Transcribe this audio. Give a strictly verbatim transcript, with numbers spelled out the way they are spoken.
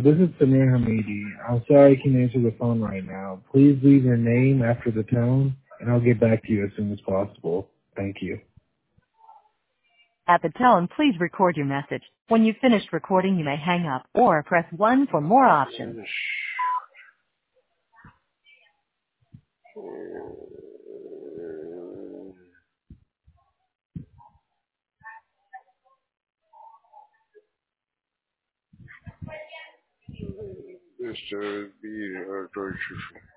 this is Samir Hamidi. I'm sorry I can't answer the phone right now. Please leave your name after the tone, and I'll get back to you as soon as possible. Thank you. At the tone, please record your message. When you've finished recording, you may hang up or press one for more options. This should be a torture.